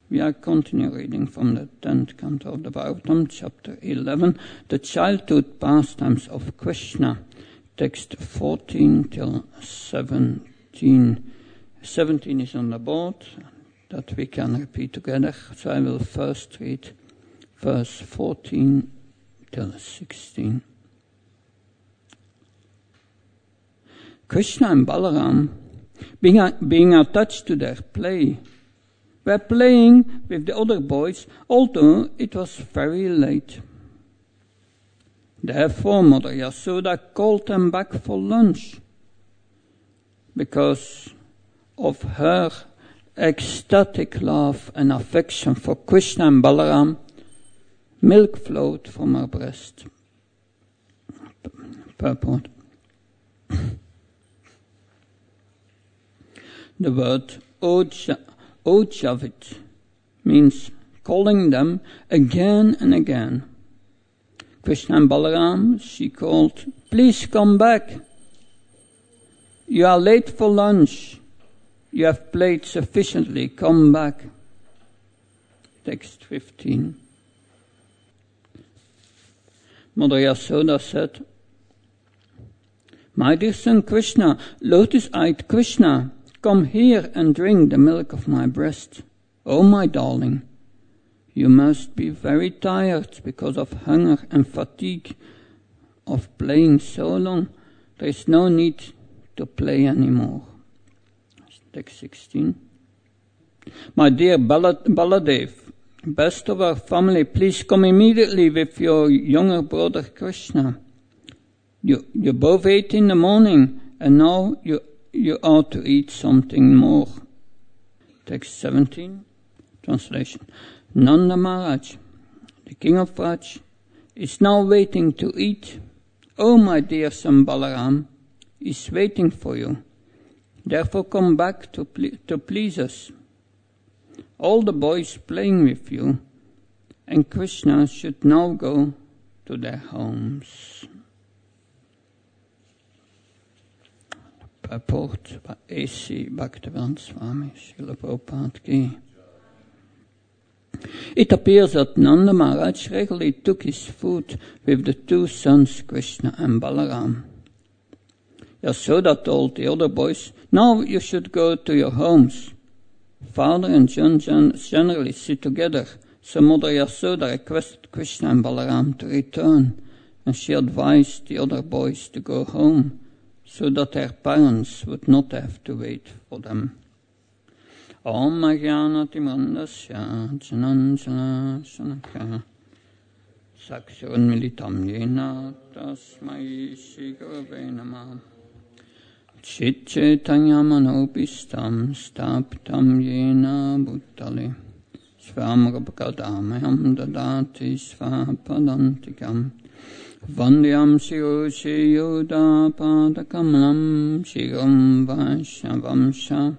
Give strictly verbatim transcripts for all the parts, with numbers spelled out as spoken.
We are continuing reading from the tenth canto of the Bhagavatam, chapter eleven, the childhood pastimes of Krishna, text fourteen till seventeen. seventeen is on the board, that we can repeat together. So I will first read verse fourteen till sixteen. Krishna and Balaram, being, being attached to their play, were playing with the other boys, although it was very late. Therefore, Mother Yasoda called them back for lunch. Because of her ecstatic love and affection for Krishna and Balaram, milk flowed from her breast. Purport. The word Oja, Ojavit means calling them again and again. Krishna and Balaram, she called, please come back. You are late for lunch. You have played sufficiently. Come back. Text fifteen. Mother Yasoda said, my dear son Krishna, lotus-eyed Krishna, come here and drink the milk of my breast. Oh, my darling, you must be very tired because of hunger and fatigue of playing so long. There is no need to play anymore. Text sixteen. My dear Baladev, best of our family, please come immediately with your younger brother Krishna. You, you both ate in the morning, and now you You ought to eat something more. Text seventeen, translation. Nanda Maharaj, the king of Vraj, is now waiting to eat. Oh, my dear son Balaram, is waiting for you. Therefore come back to, ple- to please us. All the boys playing with you, and Krishna should now go to their homes. Purport by A C Bhaktivedanta Swami Srila Prabhupada Ki. It appears that Nanda Maharaj regularly took his food with the two sons Krishna and Balaram. Yasoda told the other boys, now you should go to your homes. Father and son generally sit together, so Mother Yasoda requested Krishna and Balaram to return, and she advised the other boys to go home, so that their parents would not have to wait for them. Om Ajnanati Mandasya Jananjana Shanaka Sakshurun Militam Yena Tasmai Shri Gurave Namah Chit Chaitanya Manopistam Staptam Yena Bhutale Svam Rabhakadamayam Dadati Svapadantikam Vandyam Shiro Shiyoda Padakamalam Shiram Vaishnavamsha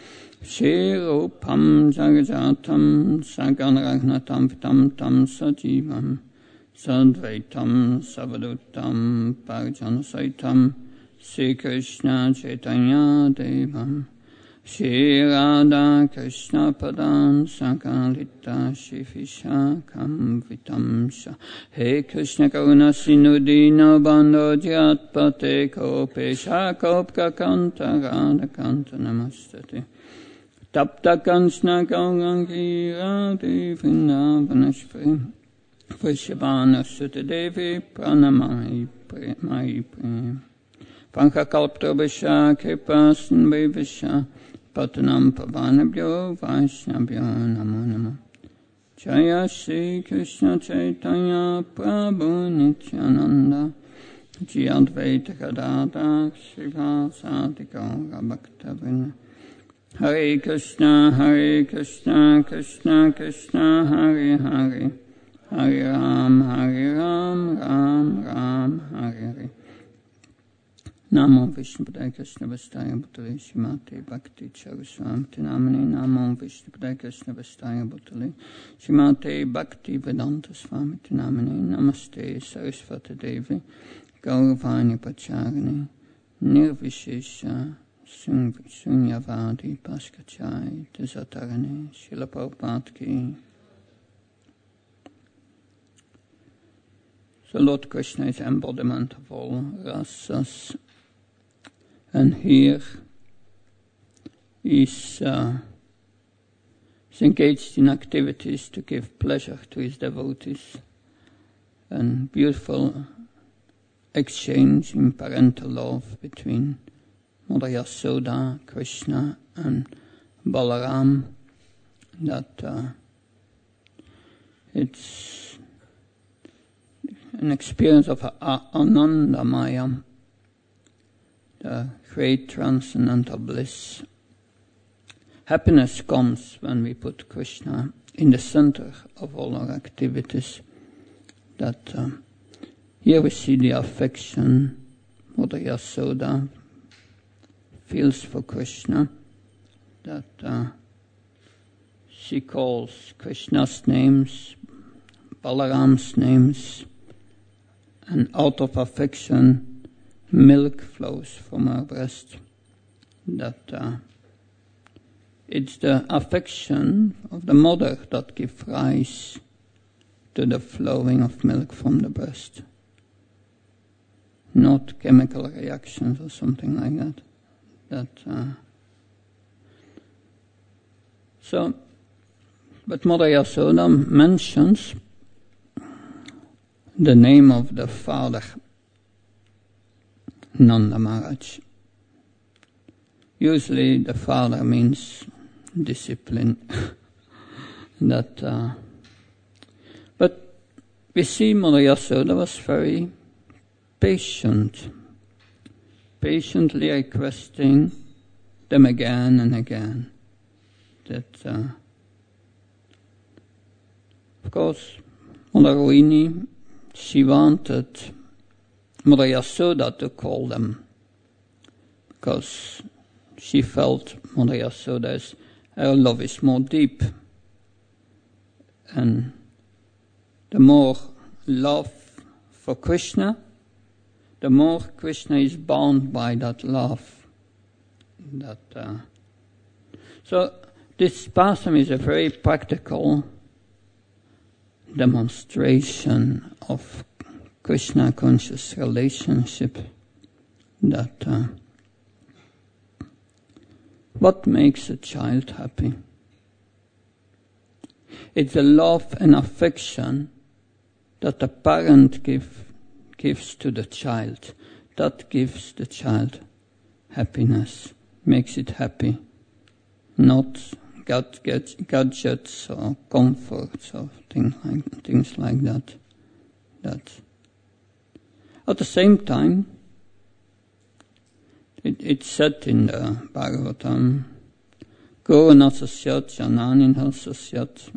Shirupam Jagajatam Saganragnatam Vitam Tam Sajivam Sadvaitam Savadutam Parjanasaitam Sri Krishna Chaitanya Devam Shri Radha Krishna Padan Sakalita Shifisha Kam Vitamsha He Krishna Karuna Sinudina Bando Jatpate Kopesha Kopka Kanta Radha Kanta Namastate Tapta Kanchna Gaurangi Radhi Vrindavanashpri Vrishabhana Sutta Devi Pranamai Mai Prem Panka Kalptrabhisha Kripasan Bhivisha Patanam Pavanabhyo Vaishnabhyo Namo Namo Jaya Shri Krishna Chaitanya Prabhu Nityananda Ji Advaita Gadadha Srivasadi Gaura Bhaktavrinda Hare Krishna Hare Krishna Krishna Krishna Hare Hare Hare Ram Hare Ram Ram Ram Hare Hare Namo Vishnu Padaya Krishna Vastaya Bhutale Srimate Bhakti Saraswamiti Namani Namo Vishnu Padaya Krishna Vastaya Bhutale Srimate Bhakti Vedanta Swamiti Namani Namaste Saraswati Devi Gauravani Pacharani Nirvishesha Sunyavadi Paskachai Tisatarani Srila Prabhupada Ki. So Lord Krishna is embodiment of all rasas, and here is uh, is engaged in activities to give pleasure to his devotees, and beautiful exchange in parental love between Mother Yasoda, Krishna, and Balaram. That uh, it's an experience of uh, Anandamaya, the great transcendental bliss. Happiness comes when we put Krishna in the center of all our activities. That uh, here we see the affection Mother Yasoda feels for Krishna, that uh, she calls Krishna's names, Balaram's names, and out of affection milk flows from her breast. That uh, it's the affection of the mother that gives rise to the flowing of milk from the breast, not chemical reactions or something like that. That uh, so, but Mother Yasoda mentions the name of the father, Nanda Maharaj. Usually the father means discipline. that, uh, but we see Mother Yasoda was very patient, patiently requesting them again and again. That, uh, of course, Mother Rohini, she wanted Mother Yasoda to call them, because she felt Mother Yasoda's her love is more deep, and the more love for Krishna, the more Krishna is bound by that love. That uh, so this pastime is a very practical demonstration of Krishna conscious relationship. That uh, what makes a child happy? It's the love and affection that the parent give, gives to the child. That gives the child happiness, makes it happy, not gad- gad- gadgets or comforts or things like, things like that. That. At the same time, it, it's said in the Bhagavatam, Guru nasasyat jananin hasasyat,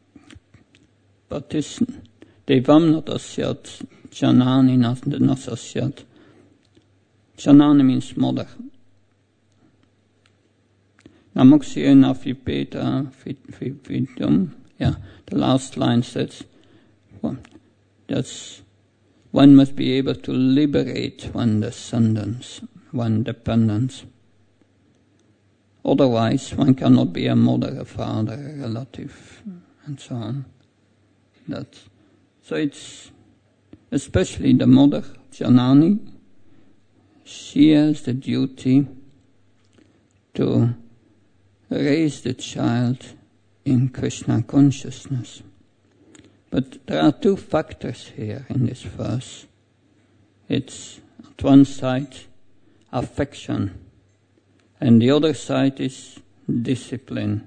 patis devam natasyat janani nasasyat. Janani means mother. Namuksya nafipeta vidum. Yeah, the last line says, well, that's one must be able to liberate one descendants, one dependence. Otherwise, one cannot be a mother, a father, a relative, and so on. That, so it's especially the mother, Janani, she has the duty to raise the child in Krishna consciousness. But there are two factors here in this verse. It's, at one side, affection, and the other side is discipline.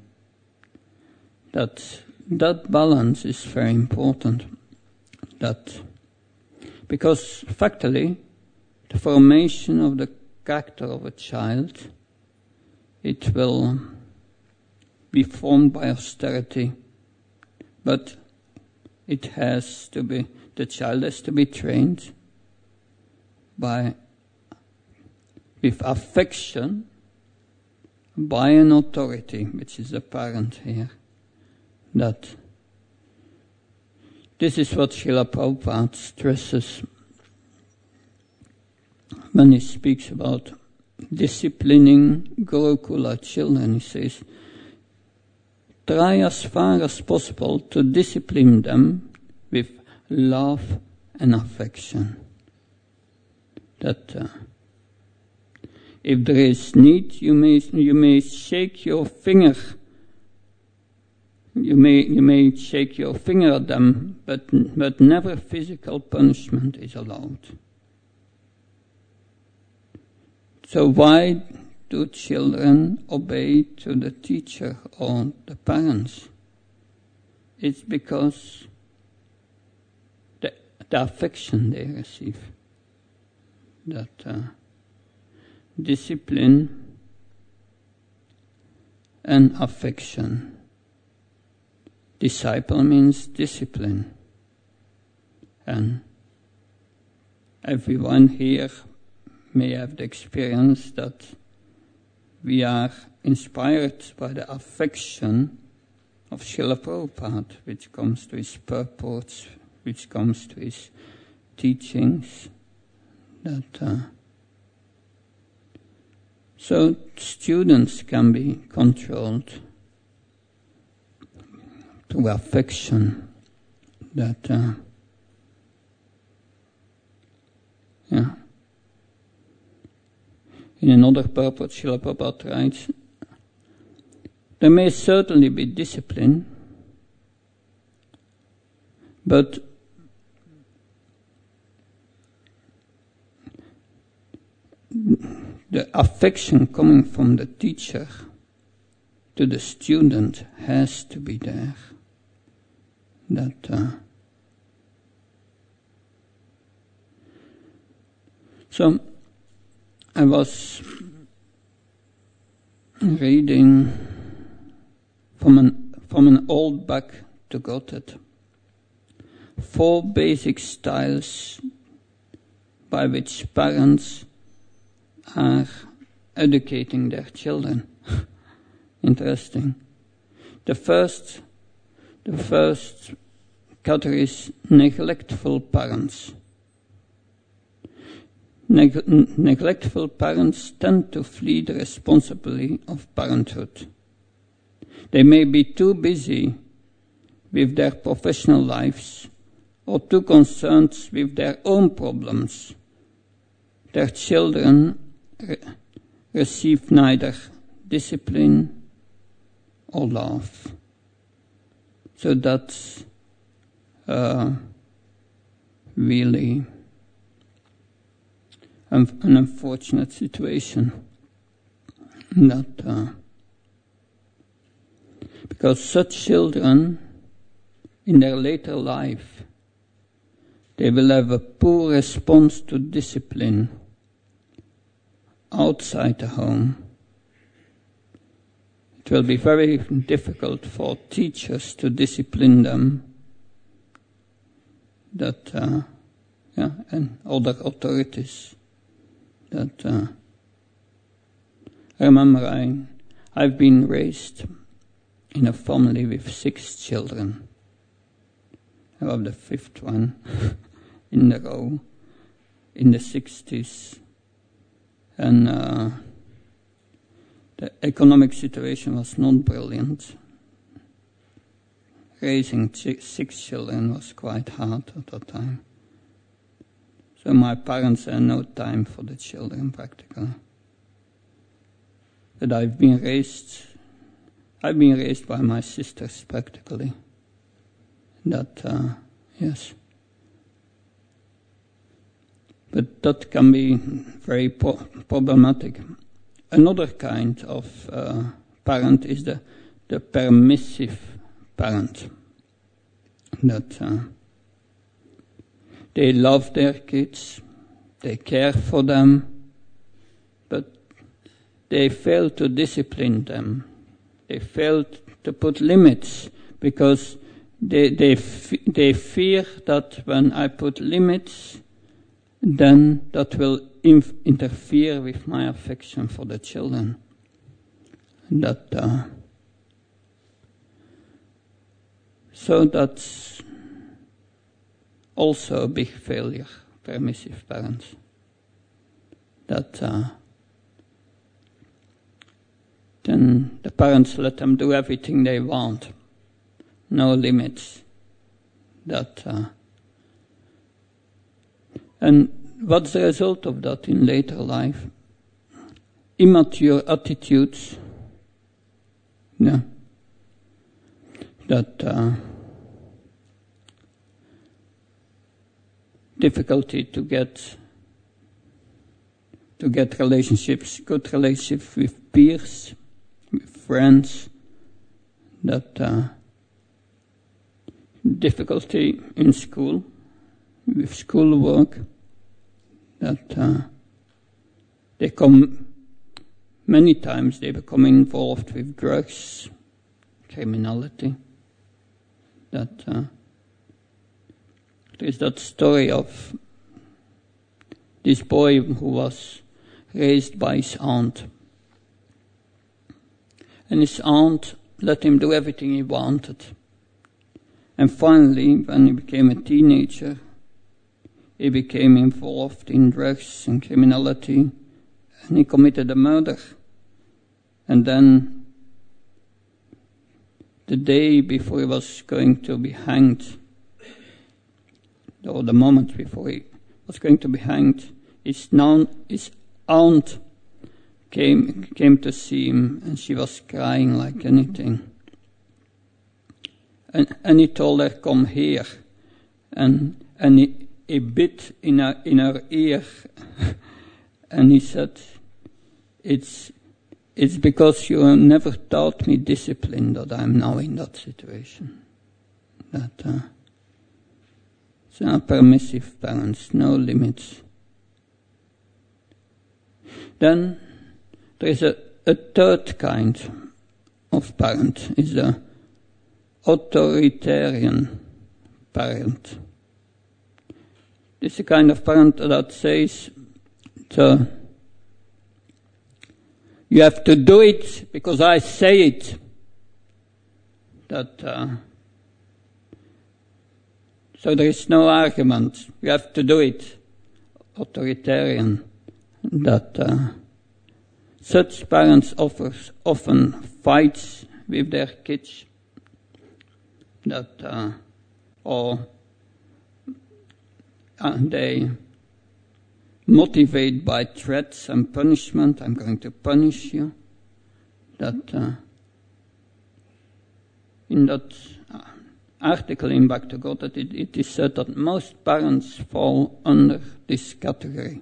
That that balance is very important. That because factually, the formation of the character of a child, it will be formed by austerity, but it has to be, the child has to be trained by, with affection, by an authority, which is the parent here. That this is what Srila Prabhupada stresses when he speaks about disciplining Gurukula children, he says, try as far as possible to discipline them with love and affection. That uh, if there is need, you may you may shake your finger. You may you may shake your finger at them, but but never physical punishment is allowed. So why do children obey to the teacher or the parents? It's because the, the affection they receive. That uh, discipline and affection. Disciple means discipline. And everyone here may have the experience that we are inspired by the affection of Srila Prabhupada, which comes to his purports, which comes to his teachings. That uh, so students can be controlled through affection. That uh, yeah. In another purport, Srila Prabhupada writes, there may certainly be discipline, but the affection coming from the teacher to the student has to be there. That uh, so I was reading from an from an old book to Gotthard, four basic styles by which parents are educating their children. Interesting. The first, the first category is neglectful parents. Neg- neglectful parents tend to flee the responsibility of parenthood. They may be too busy with their professional lives or too concerned with their own problems. Their children re- receive neither discipline or love. So that's uh, really an unfortunate situation. That uh, because such children, in their later life, they will have a poor response to discipline outside the home. It will be very difficult for teachers to discipline them. That uh, yeah, and other authorities. That uh, I remember I, I've been raised in a family with six children. I was the fifth one in the row in the sixties. And uh, the economic situation was not brilliant. Raising ch- six children was quite hard at that time. So my parents had no time for the children practically. But I've been raised, I've been raised by my sisters practically. That, uh, yes. But that can be very po- problematic. Another kind of uh, parent is the, the permissive parent. That uh, they love their kids, they care for them, but they fail to discipline them. They fail to put limits because they they f- they fear that when I put limits, then that will inf- interfere with my affection for the children. That uh, so that's also a big failure, permissive parents. That uh, then the parents let them do everything they want. No limits. That, uh, and what's the result of that in later life? Immature attitudes. Yeah. That uh, difficulty to get to get relationships, good relationships with peers, with friends. That uh, difficulty in school, with schoolwork. That uh, they come many times they become involved with drugs, criminality. That uh, there is that story of this boy who was raised by his aunt, and his aunt let him do everything he wanted. And finally, when he became a teenager, he became involved in drugs and criminality, and he committed a murder. And then, the day before he was going to be hanged, or the moment before he was going to be hanged, his, non, his aunt came came to see him, and she was crying like anything. And, and he told her, "Come here," and and he, he bit in her in her ear, and he said, "It's it's because you never taught me discipline that I'm now in that situation." That uh, so no permissive parents, no limits. Then there is a, a third kind of parent, is the authoritarian parent. This is a kind of parent that says, the, you have to do it because I say it. That uh, so there is no argument. You have to do it. Authoritarian. That uh, such parents offers, often fights with their kids. That uh, or uh, they motivate by threats and punishment. I'm going to punish you. That uh, in that uh, article in Back to God, that it, it is said that most parents fall under this category.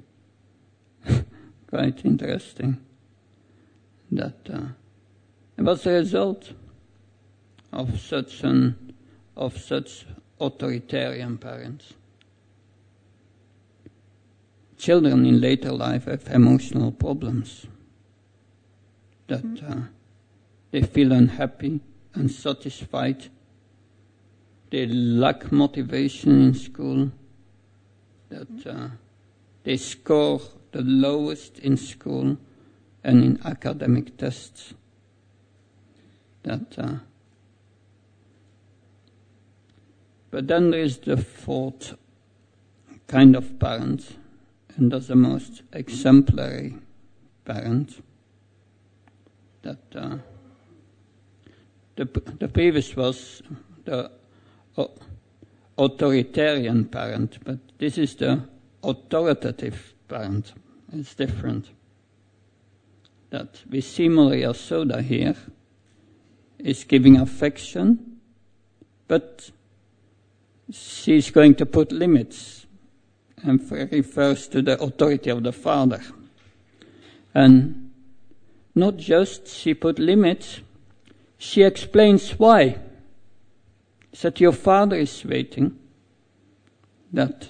Quite interesting. That uh, what's the result of such an of such authoritarian parents? Children in later life have emotional problems. That uh, they feel unhappy, unsatisfied. They lack motivation in school. That uh, they score the lowest in school and in academic tests. That, uh, but then there is the fourth kind of parent, and that's the most exemplary parent. That uh, the the previous was the uh, authoritarian parent, but this is the authoritative parent. It's different. That we see Maria Soda here is giving affection, but she's going to put limits and refers to the authority of the father. And not just she put limits, she explains why. She said, your father is waiting, that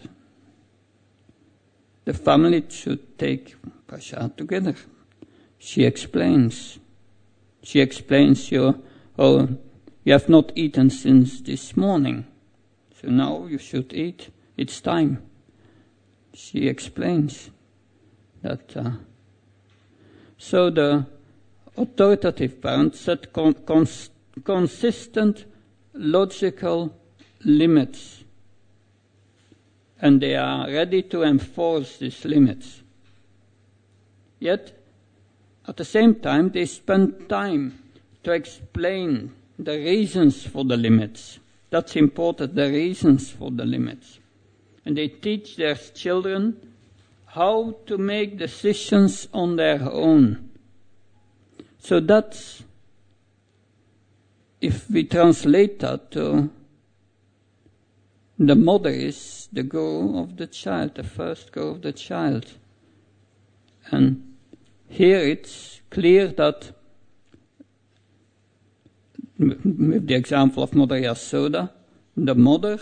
the family should take Prashad together. She explains. She explains, you, oh, you have not eaten since this morning, so now you should eat. It's time. She explains that. Uh, so the authoritative parents set con- cons- consistent, logical limits, and they are ready to enforce these limits. Yet, at the same time, they spend time to explain the reasons for the limits. That's important, the reasons for the limits. And they teach their children how to make decisions on their own. So that's, if we translate that to the mother is the guru of the child, the first guru of the child. And here it's clear that, with the example of Mother Yasoda, the mother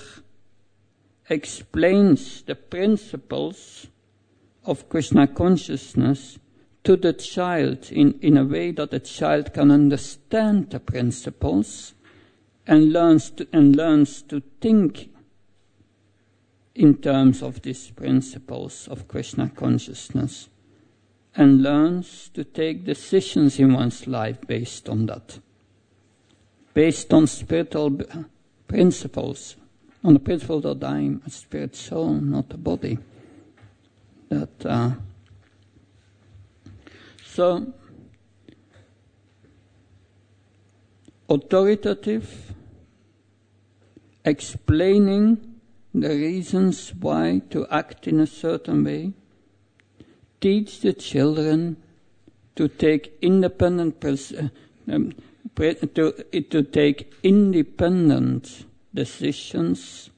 explains the principles of Krishna consciousness to the child in, in a way that the child can understand the principles and learns to, and learns to think in terms of these principles of Krishna consciousness and learns to take decisions in one's life based on that. Based on spiritual principles, on the principle that I am a spirit soul, not a body. That uh, so authoritative, explaining the reasons why to act in a certain way, teach the children to take independent pres- um, To, to take independent decisions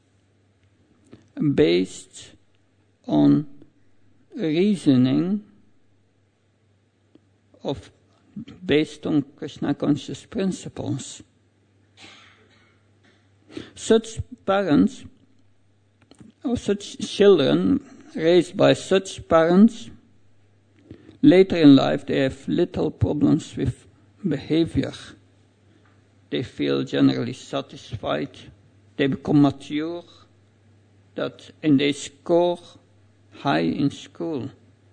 based on reasoning of based on Krishna conscious principles. Such parents or such children raised by such parents, later in life they have little problems with behavior. They feel generally satisfied, they become mature, that, and they score high in school.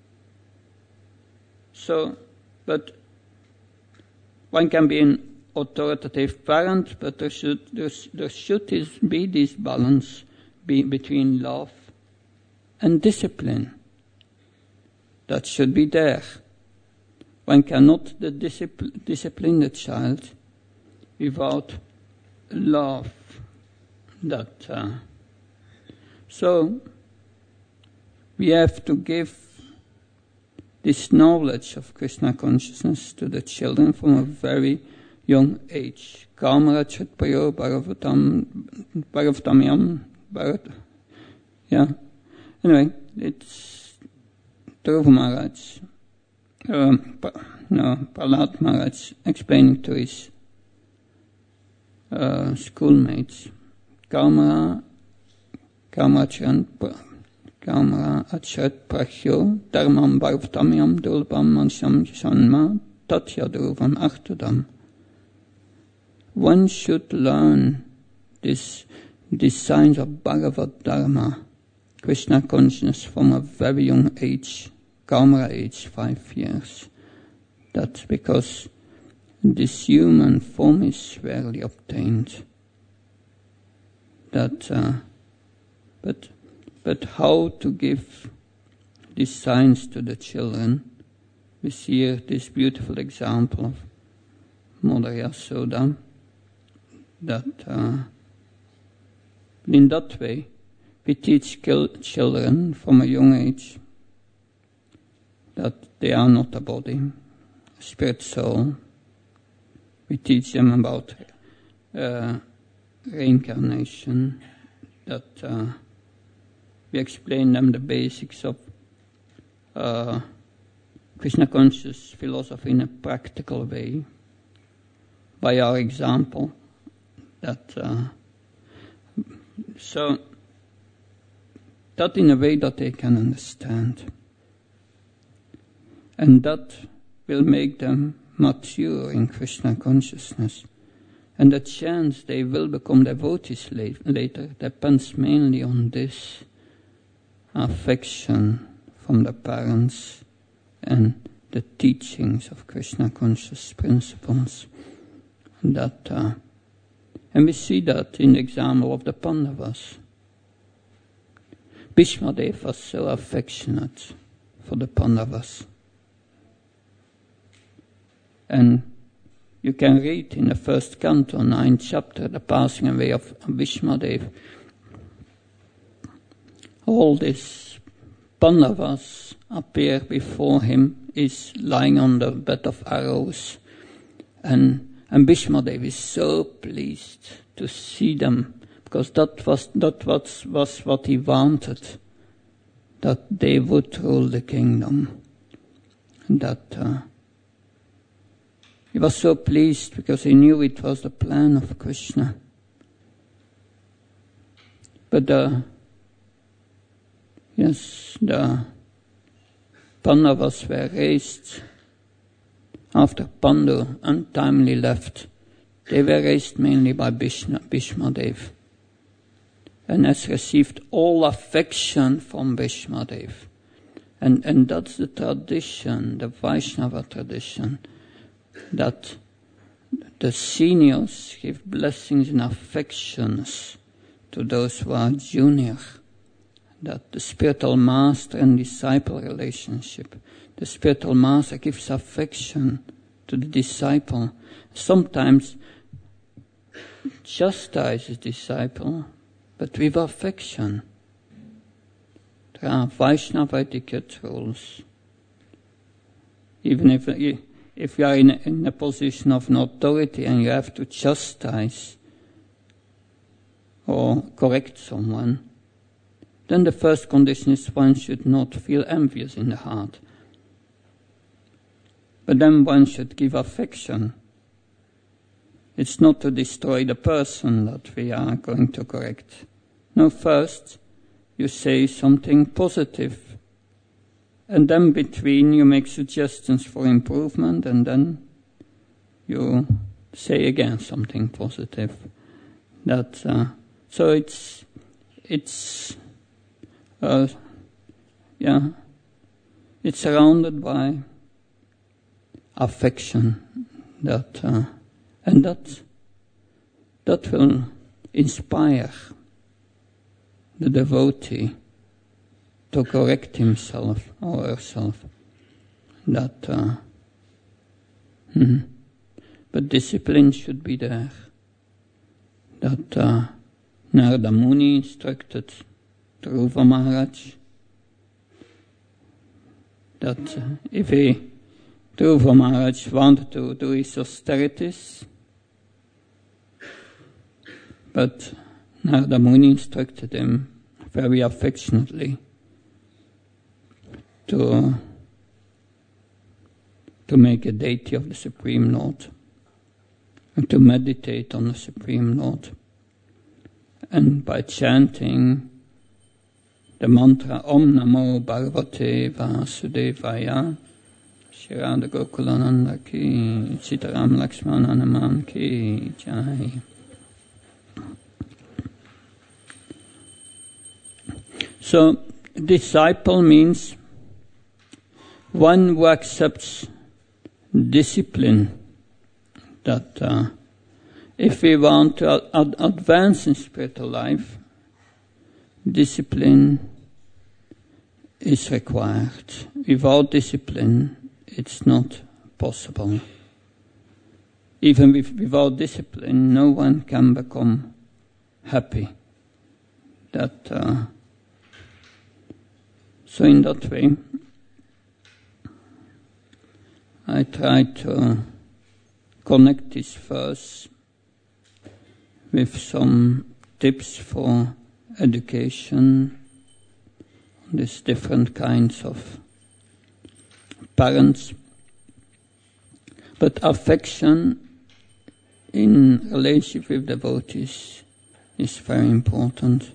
So, but one can be an authoritative parent, but there should, there, there should be this balance be between love and discipline. That should be there. One cannot the discipl- discipline the child without love. That uh, so we have to give this knowledge of Krishna consciousness to the children from a very young age. Kamara Chatpayo Bharavatam Bharavatamyam Bharat. Yeah. Anyway, it's Dhruva Maharaj. Um, no, Prahlad Maharaj explaining to his uh, schoolmates, Kamara, Kamara Kamara Achat Prachyo, Dharmam Bharvatamyam Dulbam Mansham Shanma, Tatya Dhruvam Artudam. One should learn this, these signs of Bhagavad Dharma, Krishna consciousness from a very young age. Kamara age five years. That's because this human form is rarely obtained. That, uh, but, but how to give these signs to the children? We see here this beautiful example of Mother Yasoda. That uh, in that way we teach children from a young age that they are not a body, a spirit soul. We teach them about uh, reincarnation, that uh, we explain them the basics of uh, Krishna conscious philosophy in a practical way, by our example. That uh, so that in a way that they can understand. And that will make them mature in Krishna consciousness. And the chance they will become devotees later depends mainly on this affection from the parents and the teachings of Krishna conscious principles. That, uh, and we see that in the example of the Pandavas. Bhishmadev was so affectionate for the Pandavas. And you can read in the first canto, ninth chapter, the passing away of Bhishmadev. All these Pandavas appear before him, is lying on the bed of arrows. And, and Bhishmadev is so pleased to see them, because that was, that was, was what he wanted, that they would rule the kingdom. And that uh, he was so pleased because he knew it was the plan of Krishna. But the, yes, the Pandavas were raised after Pandu untimely left. They were raised mainly by Bhishmadev, and has received all affection from Bhishmadev. And, and that's the tradition, the Vaishnava tradition, that the seniors give blessings and affections to those who are junior. That the spiritual master and disciple relationship, the spiritual master gives affection to the disciple. Sometimes chastises disciple, but with affection. There are Vaishnava etiquette rules. Even if, if you are in a, in a position of an authority and you have to chastise or correct someone, then the first condition is one should not feel envious in the heart. But then one should give affection. It's not to destroy the person that we are going to correct. No, first you say something positive, and then between you make suggestions for improvement, and then you say again something positive. That uh, so it's it's uh, yeah it's surrounded by affection. That. Uh, And that, that will inspire the devotee to correct himself or herself. That, uh, hmm. But discipline should be there. That uh, Narada Muni instructed Dhruva Maharaj that uh, if he, Dhruva Maharaj wanted to do his austerities, but Narada Muni instructed him very affectionately to, to make a deity of the Supreme Lord and to meditate on the Supreme Lord. And by chanting the mantra Om Namo Bhagavate Vasudevaya, Shri Radha Gokulananda ki, Sitaram Lakshmana Naman ki jai. So, disciple means one who accepts discipline. That uh, if we want to ad- advance in spiritual life, discipline is required. Without discipline, it's not possible. Even with, without discipline, no one can become happy. That uh, so in that way, I try to connect this verse with some tips for education, these different kinds of parents. But affection in relationship with devotees is very important.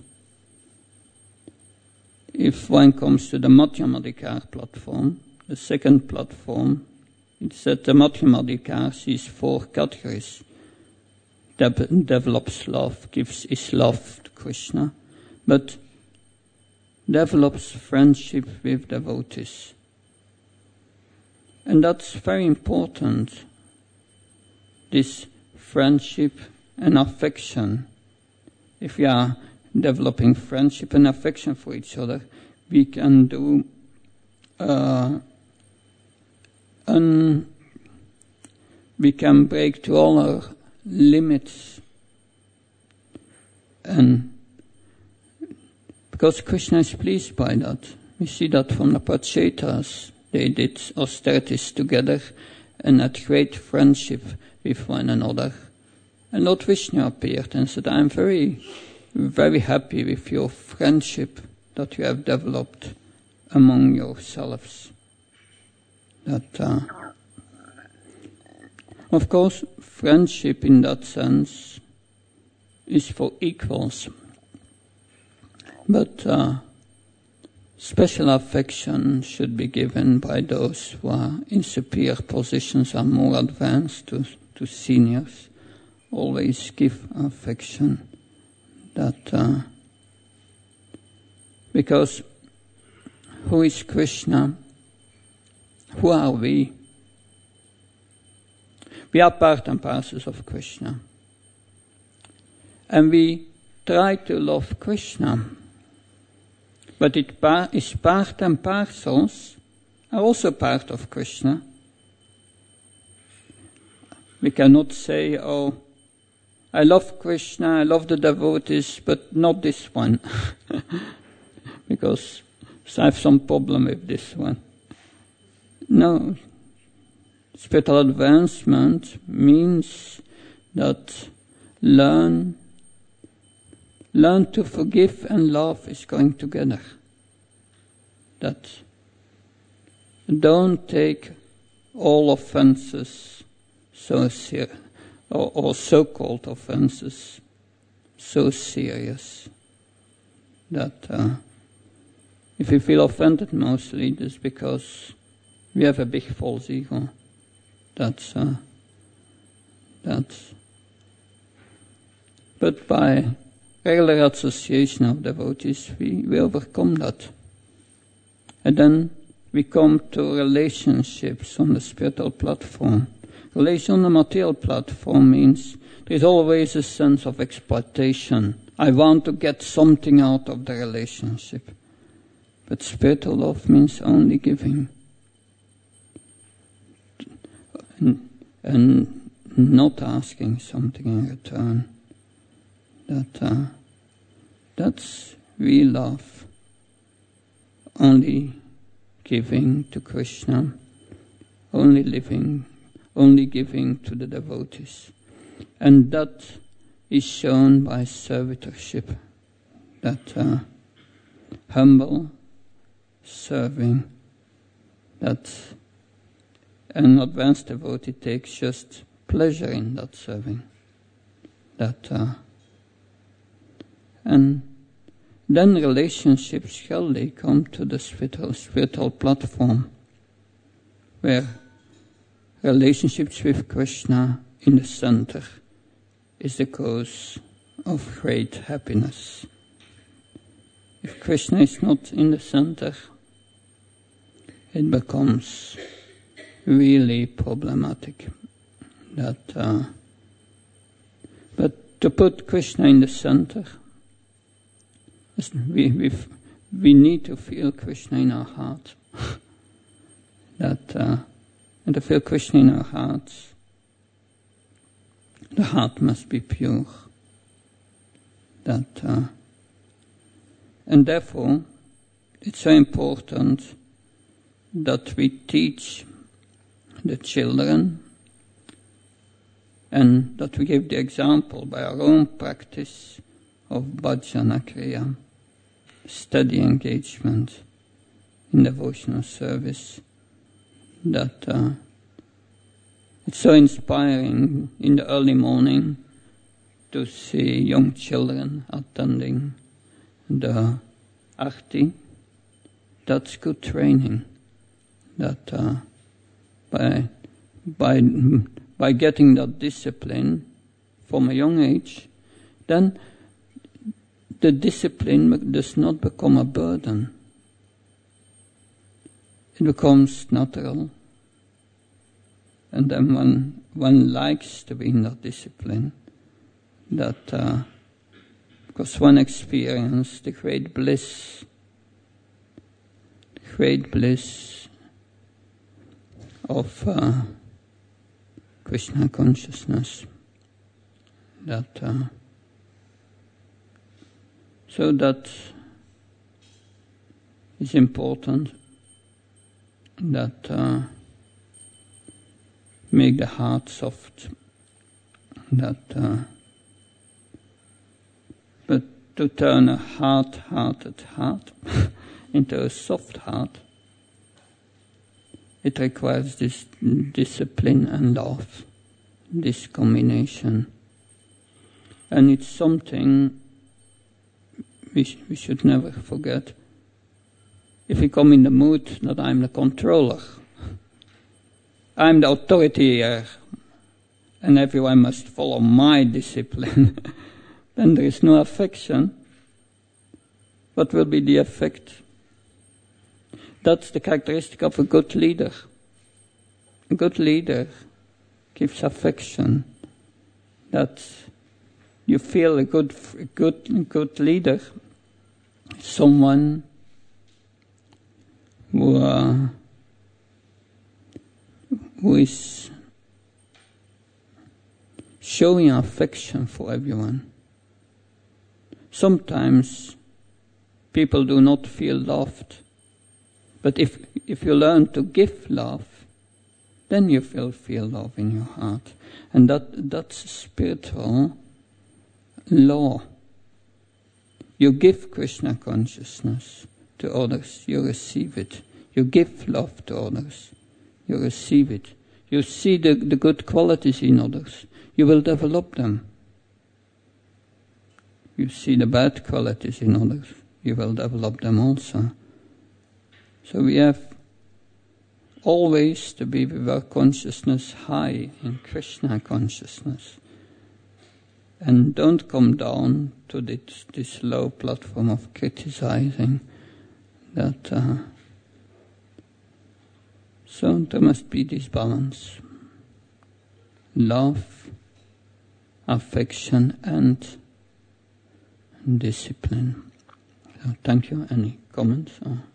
If one comes to the Madhyamadikar platform, the second platform, it's that the Madhyamadikar sees four categories. De- develops love, gives his love to Krishna, but develops friendship with devotees. And that's very important, this friendship and affection. If we are developing friendship and affection for each other, we can do uh, un, we can break through all our limits. And because Krishna is pleased by that. We see that from the Prachetas. They did austerities together and had great friendship with one another. And Lord Vishnu appeared and said, I am very, very happy with your friendship that you have developed among yourselves. That, uh, of course, friendship in that sense is for equals. But uh, special affection should be given by those who are in superior positions, are more advanced to, to seniors. Always give affection. That uh, because who is Krishna? Who are we? We are part and parcels of Krishna. And we try to love Krishna. But it par- is part and parcels are also part of Krishna. We cannot say, oh, I love Krishna, I love the devotees, but not this one. Because I have some problem with this one. No. Spiritual advancement means that learn Learn to forgive and love is going together. That don't take all offenses so serious, or, or so-called offenses so serious. That uh, if we feel offended mostly, it is because we have a big false ego. That's uh, that's. But by regular association of devotees, we, we overcome that. And then we come to relationships on the spiritual platform. Relation on the material platform means there is always a sense of exploitation. I want to get something out of the relationship. But spiritual love means only giving. And, and not asking something in return. That uh, that's real love. Only giving to Krishna, only living, only giving to the devotees. And that is shown by servitorship. That uh, humble serving, that an advanced devotee takes just pleasure in that serving. That uh, And then relationships shall they come to the spiritual, spiritual platform, where relationships with Krishna in the center is the cause of great happiness. If Krishna is not in the center, it becomes really problematic. That, uh, but to put Krishna in the center, We, we, we need to feel Krishna in our heart. that, uh, and to feel Krishna in our hearts, the heart must be pure. That, uh, and therefore, it's so important that we teach the children and that we give the example by our own practice of bhajana kriya, steady engagement in devotional service. That uh, it's so inspiring in the early morning to see young children attending the arti. That's good training. That uh, by by by getting that discipline from a young age, then the discipline does not become a burden. It becomes natural. And then one, one likes to be in that discipline. That, uh, because one experienced the great bliss, the great bliss of uh, Krishna consciousness. That uh, so that is important. That uh, make the heart soft. That uh, but to turn a hard-hearted heart into a soft heart, it requires this discipline and love, this combination. And it's something we, sh- we should never forget. If we come in the mood that I'm the controller, I'm the authority here, and everyone must follow my discipline, then there is no affection. What will be the effect? That's the characteristic of a good leader. A good leader gives affection. That you feel a good, a good, a good leader, someone who, uh, who is showing affection for everyone. Sometimes people do not feel loved. But if if you learn to give love, then you will feel love in your heart. And that that's spiritual law. You give Krishna consciousness to others, you receive it. You give love to others, you receive it. You see the, the good qualities in others, you will develop them. You see the bad qualities in others, you will develop them also. So we have always to be with our consciousness high in Krishna consciousness. And don't come down to this, this low platform of criticizing. That uh, so there must be this balance. Love, affection and discipline. So thank you. Any comments? Or?